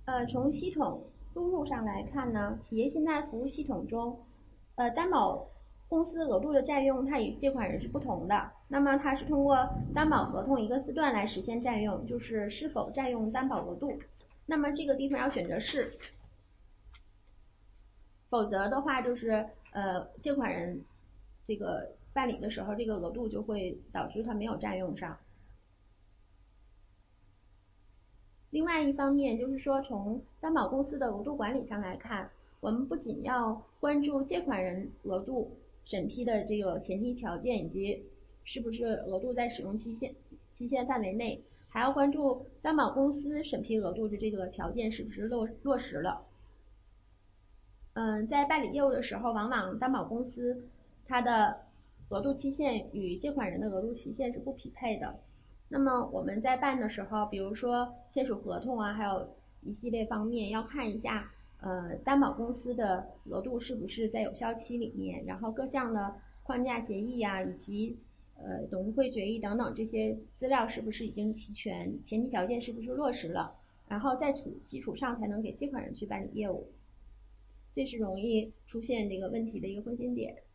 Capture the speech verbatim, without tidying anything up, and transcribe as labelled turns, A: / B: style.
A: 呃，从系统录入上来看呢，企业信贷服务系统中，呃，担保公司额度的占用，它与借款人是不同的。那么它是通过担保合同一个字段来实现占用，就是是否占用担保额度。那么这个地方要选择是，否则的话就是呃，借款人这个办理的时候，这个额度就会导致他没有占用上。另外一方面就是说，从担保公司的额度管理上来看，我们不仅要关注借款人额度审批的这个前提条件以及是不是额度在使用期限期限范围内，还要关注担保公司审批额度的这个条件是不是落落实了。嗯，在办理业务的时候，往往担保公司它的额度期限与借款人的额度期限是不匹配的。那么我们在办的时候，比如说签署合同啊，还有一系列方面要看一下，呃，担保公司的额度是不是在有效期里面，然后各项的框架协议啊，以及呃董事会决议等等这些资料是不是已经齐全，前提条件是不是落实了，然后在此基础上才能给借款人去办理业务。这是容易出现这个问题的一个风险点。